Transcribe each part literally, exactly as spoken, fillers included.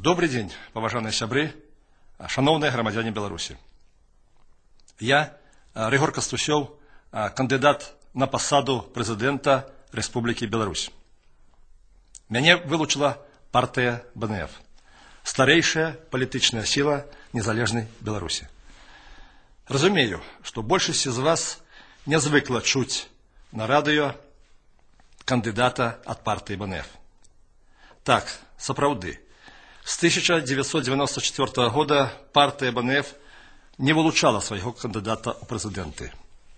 Добрый день, поважаныя сябры, шановные громадяне Беларуси. Я, Рыгор Кастусёў, кандидат на посаду президента Республики Беларусь. Мяне вылучила партия бэ эн эф, старейшая политичная сила незалежной Беларуси. Разумею, что большасць из вас не звыкла чуць на радио кандидата от партии бэ эн эф. Так, сапраўды, с тысяча девятьсот девяносто четвёртого года партия бэ эн эф не вылучала своего кандидата у президенты.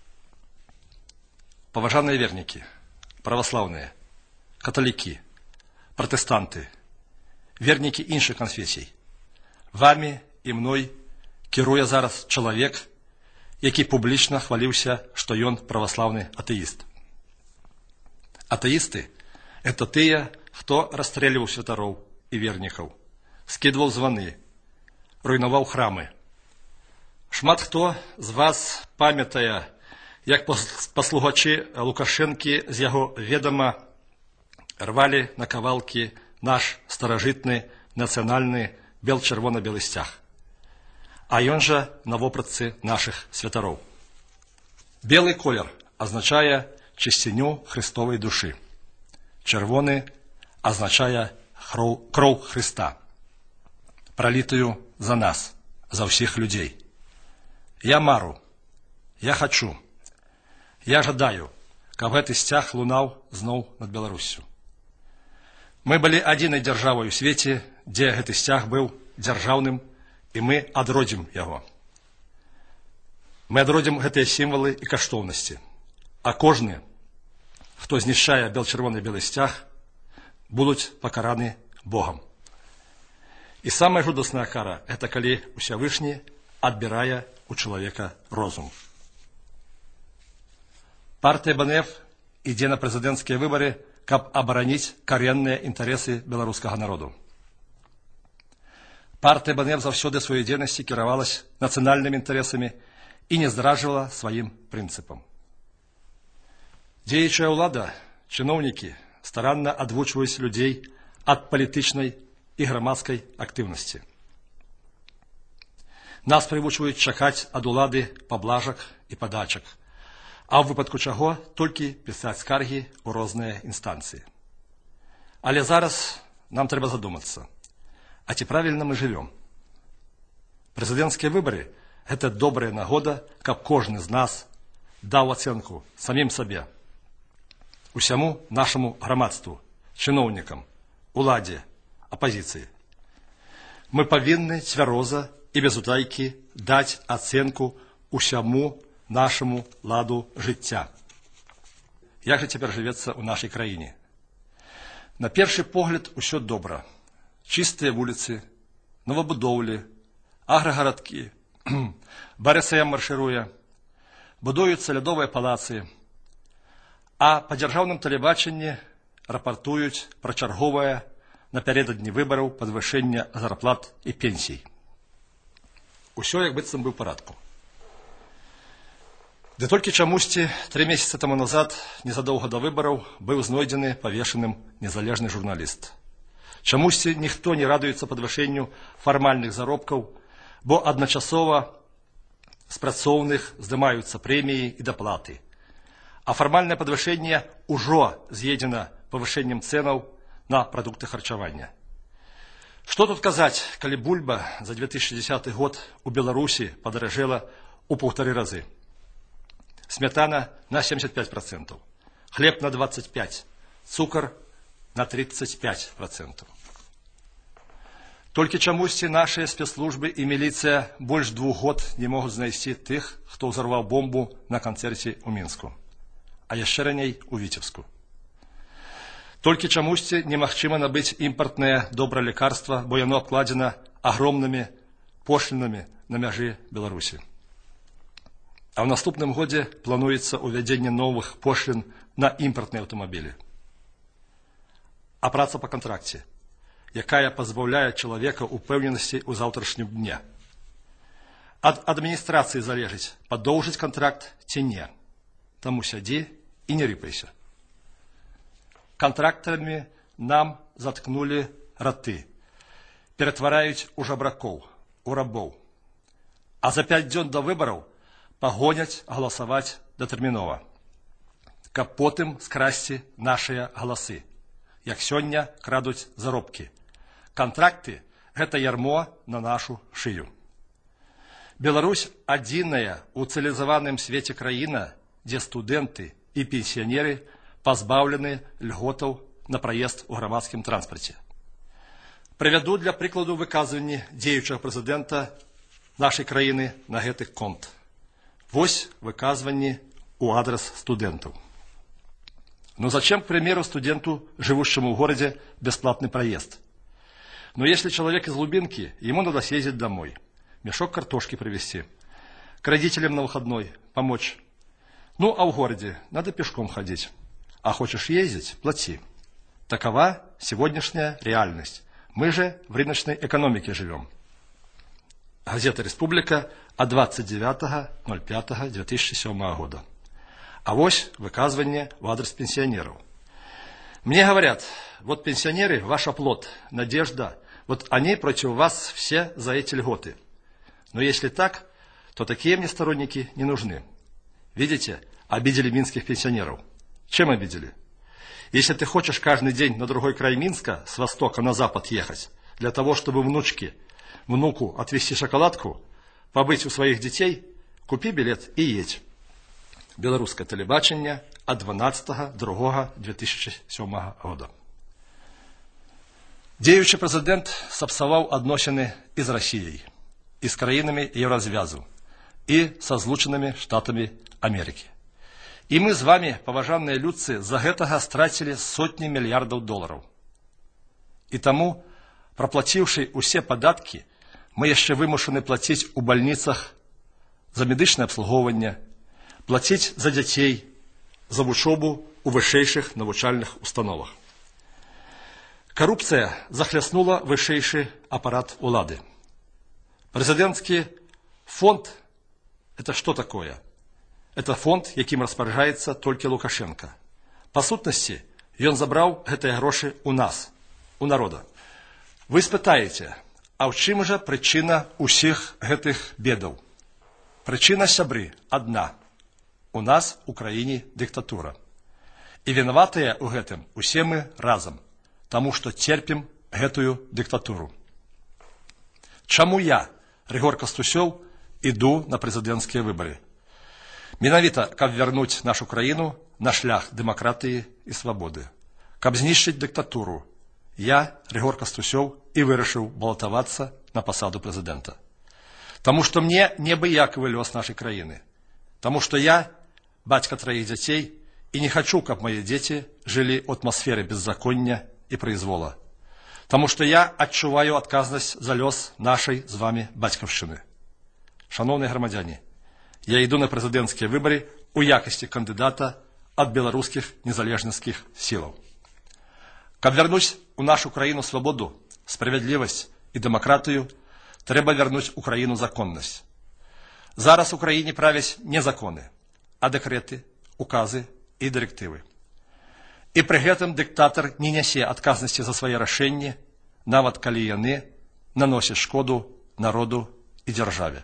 Поважанные верники, православные, католики, протестанты, верники іншых конфессий, вами и мной кіруе зараз чалавек, які публічна хваліўся, што ён праваслаўны атэіст. Атэісты – это тыя, хто расстрэльваў святароў і вернікаў, скідваў званы, руйнаваў храмы. Шмат хто з вас памятае, як паслугачы Лукашэнкі з яго ведама рвалі на кавалкі наш старажытны нацыянальны бел-чырвона-белы сцяг. А ён жа на вопратцы нашых святароў. Белый колер означае чысціню Христовой души. Чырвоны означае кроў Христа, пролитую за нас, за всех людей. Я мару, я хочу, я жадаю, каб гэты сцяг лунаў зноў над Беларусью. Мы былі адзінай дзяржавай у свеце, дзе гэты сцяг быў дзяржаўным, і мы адродзім яго. Мы адродзім гэтыя сімвалы і каштоўнасці. А кожны, хто знішчае бел-чырвоны-белы сцяг, будуць пакараны Богом. І самая жудасная кара – это калі Усявышні адбірае у чалавека розум. Партия бэ эн эф ідзе на прэзідэнцкія выбары, каб абараніць карэнныя інтарэсы беларускага народу. Партия бэ эн эф заўсёды сваёй дзейнасці кіравалась нацыянальнымі інтарэсамі і не здражвала сваім прынцыпам. Дзеючая ўлада, чыноўнікі старанна адвучваюць людзей ад палітычнай і грамадскай актыўнасці. Нас прывучваюць чакаць ад улады паблажак і падачак, а ў выпадку чаго толькі пісаць скаргі ў розныя інстанцыі. Але зараз нам трэба задумацца, а ці правильно мы живем? Прэзідэнцкія выборы – это добрая нагода, каб кожны з нас даў ацэнку самім сабе, усяму нашаму грамадству, чыноўнікам, уладзе, апозіцыі. Мы павінны цвяроза і без утайкі даць ацэнку усяму нашаму ладу жыцця. Як жа цяпер жывецца ў нашай краіне? На першы погляд усё добра. Чистые вуліцы, новабудоўлі, аграгарадкі, БРСМ маршируе, будуюцца лядовыя палацы, а па дзяржаўным тэлебачанні рапартуюць пра чарговае напярэдадні выбараў падвышэння зарплат і пенсій. Усё як быццам бы ў парадку. Ды толькі чамусьці тры месяцы таму назад, незадоўга да выбараў, быў знойдзены павешаным незалежны журналіст. Чамусьці ніхто не радуецца падвышэнню фармальных заробкаў, бо адначасова з працоўных здымаюцца прэміі і даплаты. А фармальнае падвышэнне ўжо з'едзена павышэннем цэнаў на прадукты харчавання. Што тут казаць, калі бульба за две тысячи десятый год у Беларусі падаражэла ў паўтары разы. Смятана на семьдесят пять процентов, хлеб на двадцать пять процентов, цукар на тридцать пять процентов. Толькі чамусьці нашыя спецслужбы і міліцыя больш двух год не могуць знайсці тых, хто ўзарваў бомбу на канцэрце ў Мінску, а яшчэ раней у Віцебску. Толькі чамусьці немагчыма набыць імпартнае добрае лекарства, бо яно абкладзена агромнымі пошлінамі на мяжы Беларусі. А ў наступным годзе плануецца ўвядзенне новых пошлін на імпартныя аўтамабілі. А праца па кантракце, якая пазбаўляе чалавека упэўненасці ў заўтрашнім дне. Ад адміністрацыі залежыць, падоўжыць кантракт ці не. Таму сядзі і не рыпайся. Контракторами нам заткнули роты. ператвараюць у жабракоў, у рабоў. А за пяць дзён да выбараў пагоняць галасаваць датэрмінова, каб потым скрасці нашыя галасы, як сёння крадуць заробкі. Кантракты – гэта ярмо на нашу шыю. Беларусь – адзіная ў цывілізаваным свеце краіна, дзе студэнты і пенсіянеры пазбаўлены льготаў на праезд у грамадскім транспарце. Прывяду для прыкладу выказванні дзеючага прэзідэнта нашай краіны на гэтых конт. Вось выказванні у адрес студэнтаў. Ну зачем, к примеру, студенту, живущему в городе, бесплатный проезд? Но если человек из глубинки, ему надо съездить домой, мешок картошки привезти, к родителям на выходной помочь. Ну, а в городе надо пешком ходить. А хочешь ездить – плати. Такова сегодняшняя реальность. Мы же в рыночной экономике живем. Газета «Республика» от двадцать девятого ноль пятого две тысячи седьмого года. А вось выказывание в адрес пенсионеров. Мне говорят, вот пенсионеры – ваш оплот, надежда, вот они против вас все за эти льготы. Но если так, то такие мне сторонники не нужны. Видите, обидели минских пенсионеров. Чем обидели? Если ты хочешь каждый день на другой край Минска, с востока на запад ехать, для того, чтобы внучке, внуку отвезти шоколадку, побыть у своих детей, купи билет и едь. Белорусское телебачення от дванадцятого другого две тысячи седьмого года. Дзеючы прэзідэнт сапсаваў адносіны і з Расіяй, і з краінамі Еўразвязу, і са Злучанымі Штатамі Амерыкі. І мы з вами, паважаныя людцы, за гэтага страцілі сотні мільярдаў долараў. І таму, праплаціўшы усе падаткі, мы яшчэ вымушаны плаціць у бальніцах за медычнае абслугоўванне, плаціць за дзяцей, за вучобу у вышэйшых навучальных установах. Коррупция захлестнула высшейший аппарат улады. Президентский фонд – это что такое? Это фонд, яким распоряжается только Лукашенко. По сутности, он забрал гэтыя грошы у нас, у народа. Вы спытаете, а ў чым жа причина усіх гэтых бедаў? Причина, сябры, одна. У нас у краіне диктатура. И виноватые у гэтым усе мы разом, тому что терпим гэтую диктатуру. Чаму я, Рыгор Кастусёў, иду на президентские выборы? Менавіта, каб вернуть нашу краіну на шлях демократии и свободы. Каб знішчыць диктатуру, я, Рыгор Кастусёў, и вырашыў балатавацца на посаду президента. Тому что мне неабыякавы лёс нашей краіны. Тому что я, бацька троих детей, и не хочу, каб мои дети жили в атмосфере беззакония и произвола. Тому что я адчуваю адказнасць за лёс нашей з вами бацькаўшчыны. Шановные громадяне, я иду на президентские выборы у якости кандидата от белорусских незалежніцкіх силов. Каб вернуть у нашу краіну свободу, справедливость и демократию, трэба вернуть Украину законность. Зараз у краіне правяць не законы, а дэкрэты, указы и директивы. И при гэтым диктатор не нясе адказнасці за свае рашэнні, нават калі яны наносяць шкоду народу и дзяржаве.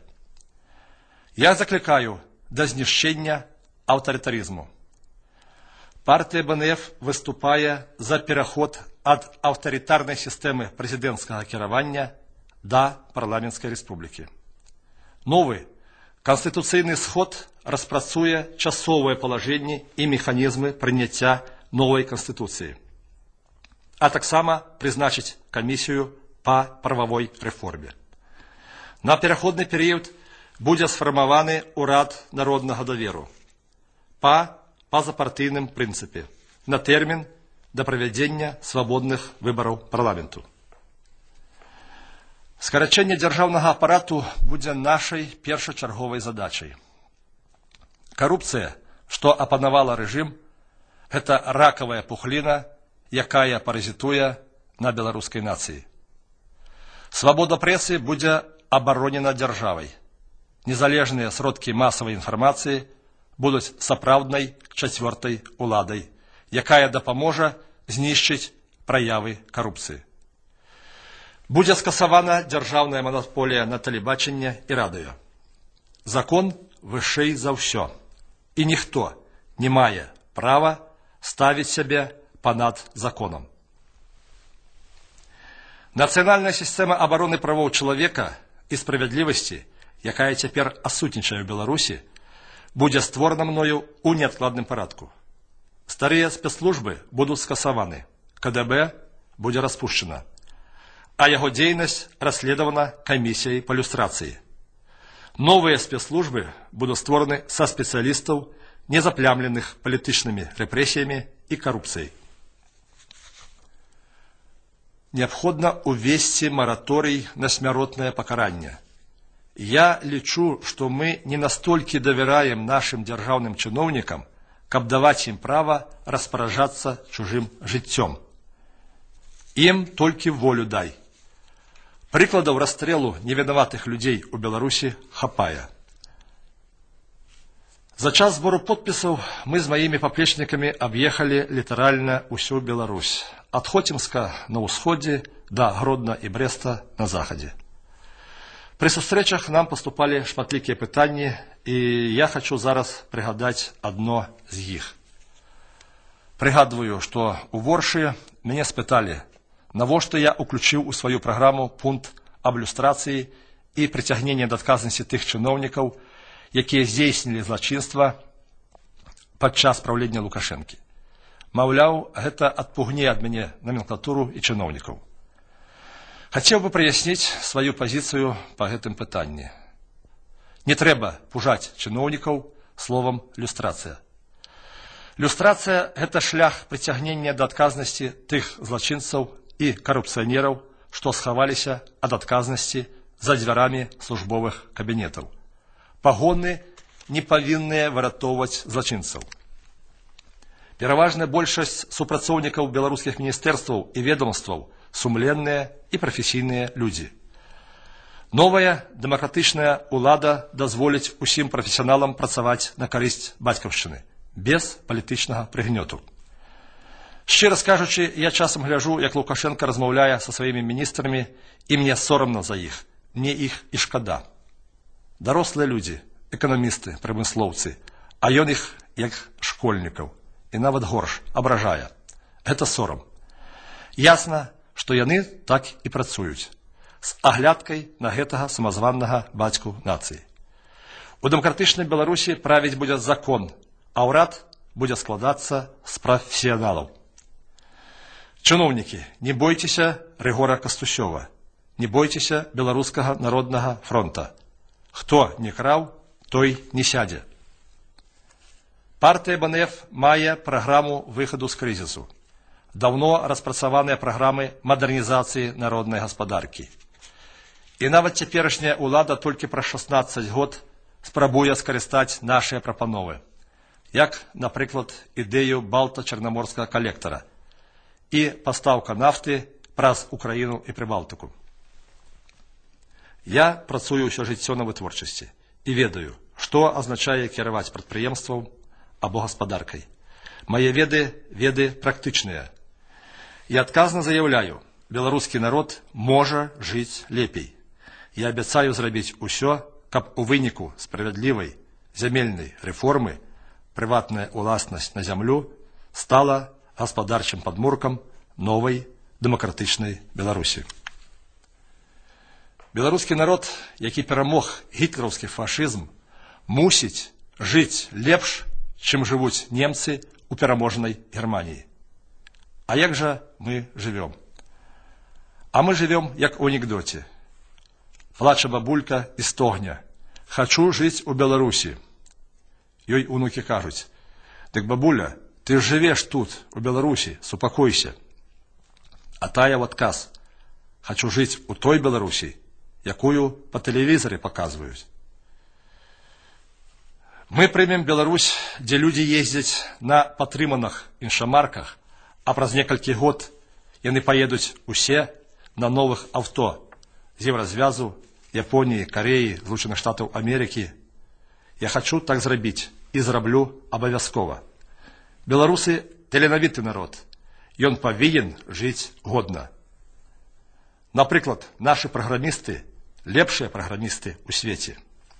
Я закликаю до знішчэння аўтарытарызму. Партия Б Н Ф выступае за пераход от аўтарытарнай сістэмы прэзідэнцкага кіравання до парламенцкай рэспублікі. Новы конституцыйны сход распрацуе часовыя палажэнні і механізмы прыняцця новой конституции, а таксама призначить комиссию по правовой реформе. На переходный период будет сформованы урад народного доверу по позапартийным принципе на термин до проведения свободных выборов парламенту. Скарачэнне дзяржаўнага апарату будзе нашай першачарговай задачай. Коррупция, что апанавала режим, это раковая пухлина, якая паразитуе на беларускай нацыі. Свобода прессы будзе абаронена дзяржавай. Незалежныя сродкі масавай інфармацыі будуць сапраўднай чацвёртай уладай, якая дапаможа знішчыць праявы коррупции. Будзе скасавана дзяржаўная манаполія на тэлебачанне і радыё. Закон вышэй за ўсё, і ніхто не мае права ставіць сябе панад законам. Нацыянальная сістэма абароны правоў чалавека і справядлівасці, якая цяпер асутнічае ў Беларусі, будзе створана мною ў неадкладным парадку. Старыя спецслужбы будуць скасаваны, КДБ будзе распушчана, а яго дзейнасць расследавана камісіяй па люстрацыі. Новыя спецслужбы будуць створаны са спецыялістаў, не заплямленых палітычнымі рэпрэсіямі і карупцыяй. Неабходна увесці мараторый на смяротнае пакаранне. Я лічу, што мы не настолькі давяраем нашым дзяржаўным чыноўнікам, каб даваць ім права распараджацца чужым жыццём. Ім толькі волю дай. Прыкладаў расстрэлу невінаватых людзей у Беларусі хапае. За час збору подпісаў мы з маімі паплечнікамі аб'ехалі літаральна ўсю Беларусь, ад Хоцімска на ўсходзе да Гродна і Брэста на захадзе. Пры сустрэчах нам паступалі шматлікія пытанні, і я хачу зараз прыгадаць адно з іх. Прыгадваю, што ў Воршы мяне спыталі, навошта я уключыў у сваю праграму пункт аб люстрацыі і прыцягнення да адказнасці тых чыноўнікаў, якія здзейснілі злачынства падчас праўлення Лукашэнкі. Маўляў, гэта адпугне ад мяне наменклатуру і чыноўнікаў. Хацеў бы праясніць сваю пазіцыю па гэтым пытанні. Не трэба пужаць чыноўнікаў словам люстрацыя. Люстрацыя – гэта шлях прыцягнення да адказнасці тых злачынцаў і карупцыянераў, што схаваліся ад адказнасці за дзвярамі службовых кабінетаў. Пагоны не павінныя выратоўваць злачынцаў. Пераважная большасць супрацоўнікаў беларускіх міністэрстваў і ведомстваў сумленныя і прафесійныя людзі. Новая дэмакратычная ўлада дазволіць усім прафесіяналам працаваць на карысць бацькаўшчыны, без палітычнага прыгнёту. Шчыра скажучы, я часам гляджу, як Лукашенко размаўляе са сваімі міністрамі, і мне сорамна за іх, мне іх і шкада. Дарослыя людзі, эканамісты, прамыслоўцы, а ён іх, як школьнікаў, і нават горш, абражае. Гэта сорам. Ясна, што яны так і працуюць, з аглядкай на гэтага самазваннага бацьку нацыі. У дэмакратычнай Беларусі правіць будзе закон, а ўрад будзе складацца з прафесіяналаў. Чыноўнікі, не бойцеся Рыгора Кастусёва, не бойцеся Беларускага народнага фронта. Хто не краў, той не сядзе. Партыя БНФ мае праграму выхаду з крызісу. Даўно распрацаваныя праграмы мадэрнізацыі народнай гаспадаркі. І нават цяперашняя ўлада толькі праз шаснаццаць год спрабуе скарыстаць нашыя прапановы, як, напрыклад, ідэю балта-чарнаморскага калектара і пастаўка нафты праз Украіну і Прыбалтыку. Я працую ўсё жыццё на вытворчасці і ведаю, што азначае кіраваць прадпрыемствам або гаспадаркай. Мае веды, веды практычныя. Я адказна заяўляю, беларускі народ можа жыць лепей. Я абяцаю зрабіць усё, каб у выніку справядлівай зямельнай рэформы прыватная ўласнасць на зямлю стала гаспадарчым падмуркам новай дэмакратычнай Беларусі. Беларускі народ, які перамог гітлераўскі фашызм, мусіць жыць лепш, чым жывуць немцы у пераможнай Германіі. А як жа мы жывём? А мы жывём, як у анекдоце. Плача бабулька і стогне: «Хачу жыць у Беларусі». Ёй унукі кажуць: «Дык, бабуля, ты ж жывеш тут, у Беларусі, супакойся». А тая ў адказ: «Хачу жыць у той Беларусі, якую па тэлевізары паказваюць». Мы прымем Беларусь, дзе людзі ездзяць на патрыманых іншамарках, а праз некалькі год яны паедуць усе на новых аўто з Еўразвязу, Японіі, Кареі, Злучаных Штатаў Амерыкі. Я хачу так зрабіць і зраблю абавязкова. Беларусы таленавіты народ. Ён павінен жыць годна. Наприклад, наші праграмісти – лепшыя праграмісты ў свеце.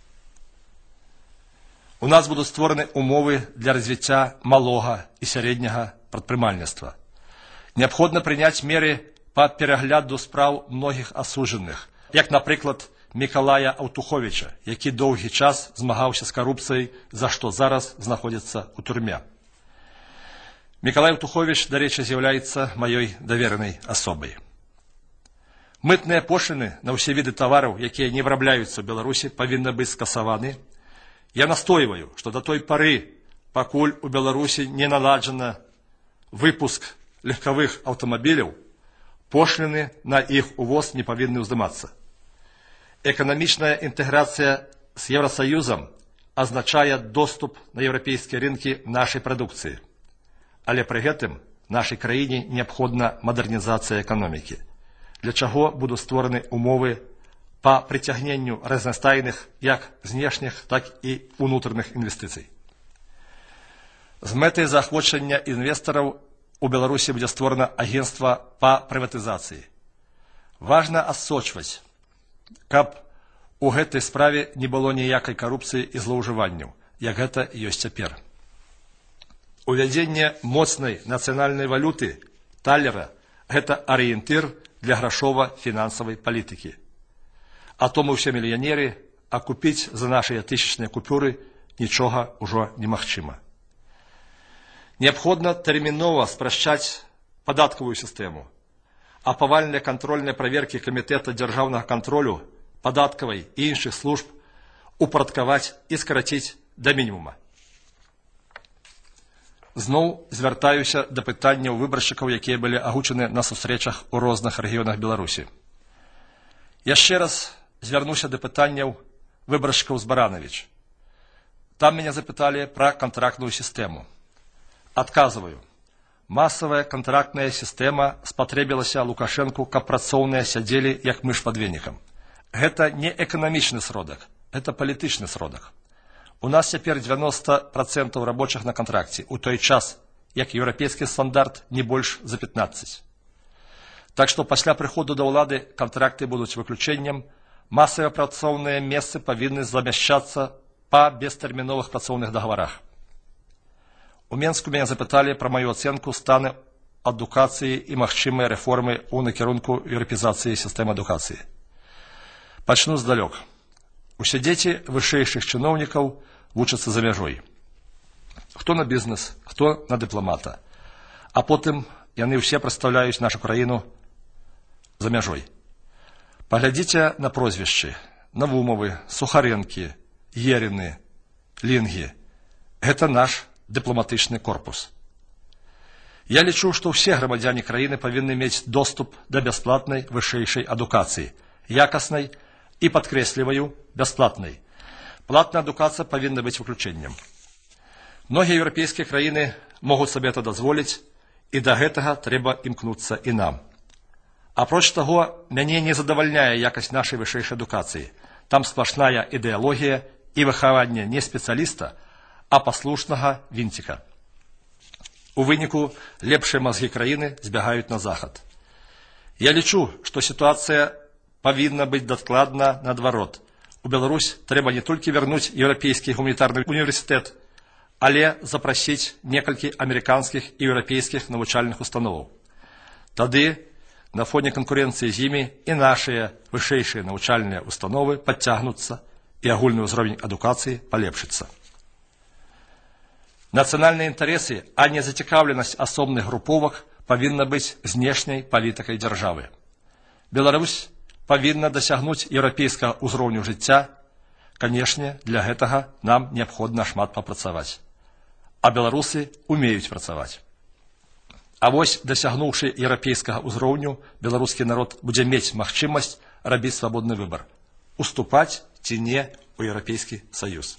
У нас будуць створаны умовы для развіцця малога і сярэдняга прадпрымальніцтва. Неабходна прыняць меры па перагляду спраў многіх асуджаных, як, напрыклад, Мікалая Аўтуховіча, які доўгі час змагаўся з карупцыяй, за што зараз знаходзіцца ў турме. Мікалай Аўтуховіч, дарэчы, з'яўляецца маёй даверанай асобай. Мытныя пошліны на ўсе віды тавараў, якія не вырабляюцца ў Беларусі, павінны быць скасаваны. Я настойваю, што да той пары, пакуль у Беларусі не наладжана выпуск легкавых аўтамабіляў, пошліны на іх увоз не павінны ўздымацца. Эканамічная інтэграцыя з Еўрасаюзам азначае доступ на еўрапейскія рынкі нашай прадукцыі. Але пры гэтым нашай краіне неабходна мадэрнізацыя эканомікі, для чаго будуць створаны умовы па прыцягненню разнастайных як знешніх, так і ўнутраных інвестыцый. З мэтай заахвочання інвестараў у Беларусі будзе створана агенцтва па прыватызацыі. Важна адсочваць, каб у гэтай справе не было ніякай карупцыі і злоўжыванняў, як гэта ёсць цяпер. Увядзенне моцнай нацыянальнай валюты, талера, гэта арыентыр для грашова-фінансавай палітыкі. А то мы ўсе мільянеры, а купіць за нашыя тысячныя купюры нічога ўжо немагчыма. Неабходна тэрмінова спрашчаць падаткавую сістэму, а павальныя кантрольныя праверкі камітэта дзяржаўнага кантролю, падаткавай і іншых служб упарадкаваць і скараціць да мінімума. Зноў звяртаюся да пытанняў выбаршчыкаў, якія былі агучаны на сустрэчах у розных рэгіёнах Беларусі. Яшчэ раз звярнуся да пытанняў выбаршчыкаў з Баранавіч. Там мяне запыталі пра кантрактную сістэму. Адказваю. Масавая кантрактная сістэма спатрэбілася Лукашэнку, каб працоўныя сядзелі як мыш пад венікам. Гэта не эканамічны сродак, гэта палітычны сродак. У нас цяпер дзевяноста працэнтаў рабочых на кантракце, у той час, як еўрапейскі стандарт не больш за пятнаццаць. Так што пасля прыходу да ўлады кантракты будуць выключэннем, масавыя працоўныя месцы павінны замяшчацца па бестэрміновых працоўных дагадарах. У Менску мяне запыталі пра маю ацэнку стану адукацыі і магчымыя рэформы ў накірунку еўрапізацыі сістэмы адукацыі. Пачну здалёк. Усе дзеці вышэйшых чыноўнікаў вучацца за мяжой. Хто на бізнес, хто на дыпламата. А потым яны ўсе прадстаўляюць нашу краіну за мяжой. Паглядзіце на прозвішчы: Навумавы, Сухаренкі, Еріны, Лінгі. Гэта наш дыпламатычны корпус. Я лічу, што ўсе грамадзяне краіны павінны мець доступ да бясплатнай вышэйшай адукацыі, якаснай і, падкрэсліваю, бясплатнай. Платная адукацыя павінна быць выключэннем. Многія еўрапейскія краіны могуць сабе это дазволіць, і да гэтага трэба імкнуцца і нам. Апроч таго, мяне не задавальняе якасць нашай вышэйшай адукацыі. Там сплашная ідэалогія і выхаванне не спецыяліста, а паслушнага вінціка. У выніку лепшыя мазгі краіны збягаюць на захад. Я лічу, што сітуацыя павінна быць дакладна наадварот. У Беларусь трэба не толькі вярнуць еўрапейскі гуманітарны універсітэт, але запрасіць некалькі амерыканскіх і еўрапейскіх навучальных установаў. Тады на фоне канкурэнцыі з імі і нашыя вышэйшыя навучальныя установы падцягнуцца і агульны ўзровень адукацыі палепшыцца. Нацыянальныя інтарэсы, а не зацікаўленасць асобных груповак павінна быць знешняй палітыкай дзяржавы. Беларусь павінна дасягнуць еўрапейскага ўзроўню жыцця. Канешне, для гэтага нам неабходна шмат папрацаваць. А беларусы умеюць працаваць. А вось, дасягнуўшы еўрапейскага ўзроўню, беларускі народ будзе мець магчымасць рабіць свабодны выбар, уступаць ці не ў Еўрапейскі Саюз.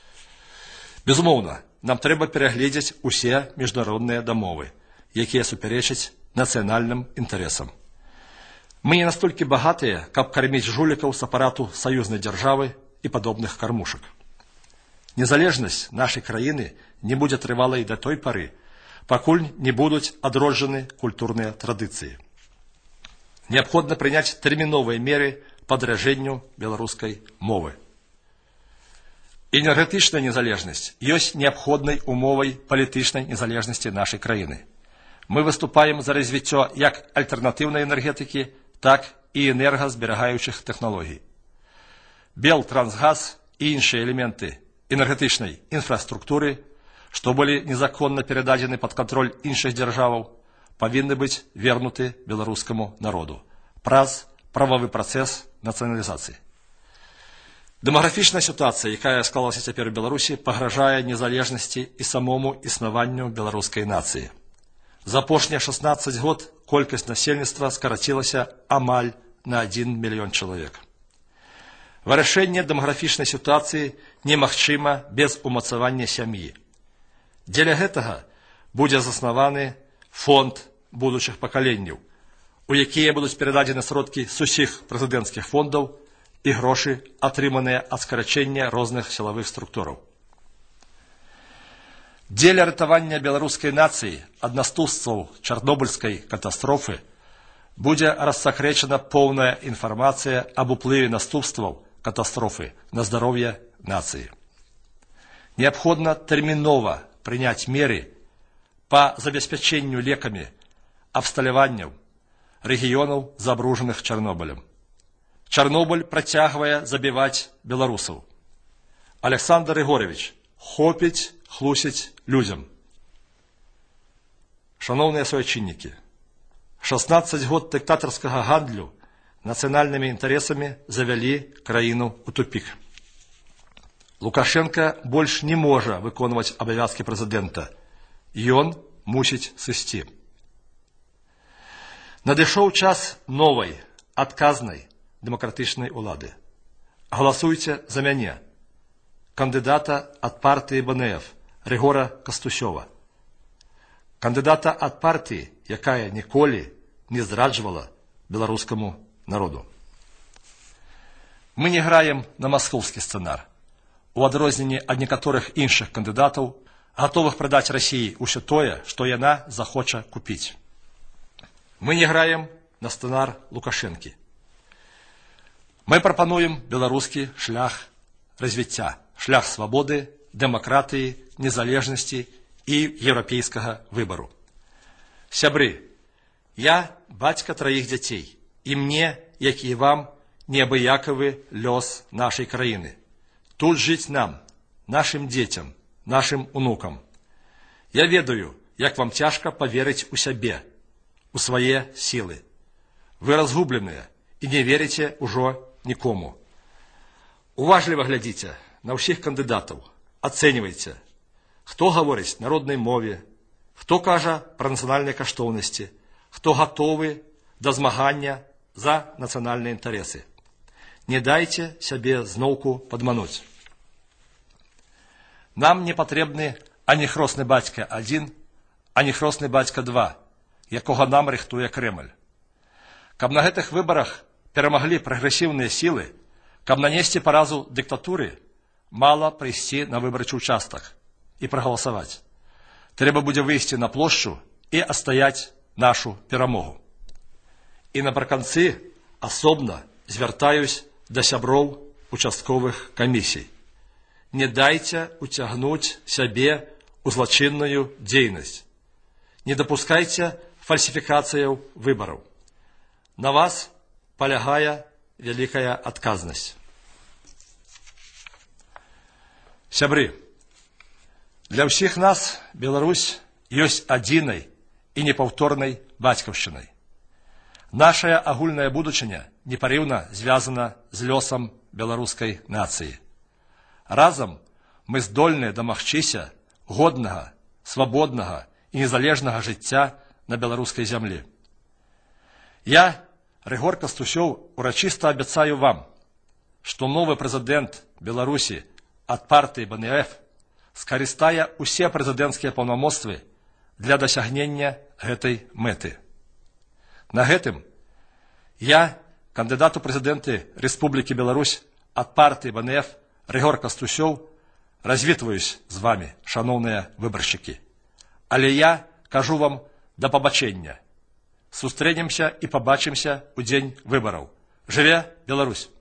Безумоўна, нам трэба перагледзець усе міжнародныя дамовы, якія супярэчаць нацыянальным інтарэсам. Мы не настолькі багатыя, каб карміць жулікаў з апарату саюзнай дзяржавы і падобных кармушак. Незалежнасць нашай краіны не будзе трывалай да той пары, пакуль не будуць адроджаны культурныя традыцыі. Неабходна прыняць тэрміновыя меры па адраджэнню беларускай мовы. Энергетычная незалежнасць ёсць неабходнай умовай палітычнай незалежнасці нашай краіны. Мы выступаем за развіццё як альтэрнатыўнай энергетыкі, так і энергазберагаючых тэхналогій. Белтрансгаз і іншыя элементы энергетычнай інфраструктуры, што былі незаконна перададзены пад кантроль іншых дзяржаваў, павінны быць вернуты беларускаму народу праз прававы працэс нацыяналізацыі. Дэмаграфічная сітуацыя, якая склалася цяпер у Беларусі, пагражае незалежнасці і самому існаванню беларускай нацыі. За апошнія шаснаццаць год колькасць насельніцтва скарацілася амаль на адзін мільён чалавек. Вырашэнне дэмаграфічнай сітуацыі немагчыма без умацавання сям'і. Дзеля гэтага будзе заснаваны фонд будучых пакаленняў, у якія будуць перададзены сродкі з усіх прэзідэнцкіх фондаў і грошы, атрыманыя ад скарачэння розных сілавых структураў. Дзеля ратавання беларускай нацыі ад наступстваў чарнобыльскай катастрофы будзе рассакрэчана поўная інфармацыя аб уплыве наступстваў катастрофы на здароўе нацыі. Неабходна тэрмінова прыняць меры па забеспячэнню лекамі абсталяванняў рэгіёнаў, забружаных Чарнобылем. Чарнобыль працягвае забіваць беларусаў. Александр Ігорович, хопіць хлусіць людзям. Шановныя суайчыннікі, шаснаццаць год дыктатарскага гандлю нацыянальнымі інтарэсамі завялі краіну ў тупік. Лукашенко больш не можа выконваць абавязкі прэзідэнта. Ён мусіць сысці. Надышоў час новай, адказнай, дэмакратычнай улады. Галасуйце за мяне, кандыдата ад партыі бэ эн эф Рыгора Кастусёва. Кандыдата ад партыі, якая ніколі не здраджвала беларускаму народу. Мы не граем на маскоўскі сцэнар. У адрозненні ад некаторых іншых кандыдатаў, гатовых прадаць Расіі ўсё тое, што яна захоча купіць. Мы не граем на сцэнар Лукашэнкі. Мы прапануем беларускі шлях развіцця, шлях свабоды, дэмакратыі, незалежнасці і еўрапейскага выбару. Сябры, я бацька траіх дзяцей, і мне, як і вам, неабыякавы лёс нашай краіны. Тут жыць нам, нашым дзецям, нашым унукам. Я ведаю, як вам цяжка паверыць у сябе, у свае сілы. Вы разгубленыя і не верыце ўжо нікому. Уважліва глядзіце на ўсіх кандыдатаў, ацэньвайце, хто гаворыць на роднай мове, хто кажа пра нацыянальныя каштоўнасці, хто гатовы да змагання за нацыянальныя інтарэсы. Не дайце сябе зноўку падмануць. Нам не патрэбны ані хросны бацька адзін, ані хросны бацька два, якога нам рыхтуе Крэмль. Каб на гэтых выбарах перамаглі прагрэсіўныя сілы, каб нанесці паразу дыктатуры, мала прыйсці на выбарчы ўчастак і прагаласаваць. Трэба будзе выйсці на плошчу і адстаяць нашу перамогу. І напрыканцы асобна звяртаюсь да сяброў участковых камісій. Не дайце уцягнуць сябе ў злачынную дзейнасць. Не дапускайце фальсіфікацыяў выбараў. На вас палягае вялікая адказнасць. Сябры, для ўсіх нас Беларусь ёсць адзінай і непаўторнай бацькаўшчынай. Нашая агульная будучыня непарыўна звязана з лёсам беларускай нацыі. Разам мы здольныя дамагчыся годнага, свабоднага і незалежнага жыцця на беларускай зямлі. Я, Рыгор Кастусёў, урачыста абяцаю вам, што новы прэзідэнт Беларусі ад партыі бэ эн эф скарыстае ўсе прэзідэнцкія паўнамоцтвы для дасягнення гэтай мэты. На гэтым я, кандыдат у прэзідэнты Рэспублікі Беларусь ад партыі бэ эн эф Рыгор Кастусёў, развітваюсь з вамі, шаноўныя выбаршчыкі. Але я кажу вам да пабачэння. Сустрэнемся і пабачымся ў дзень выбараў. Жыве Беларусь!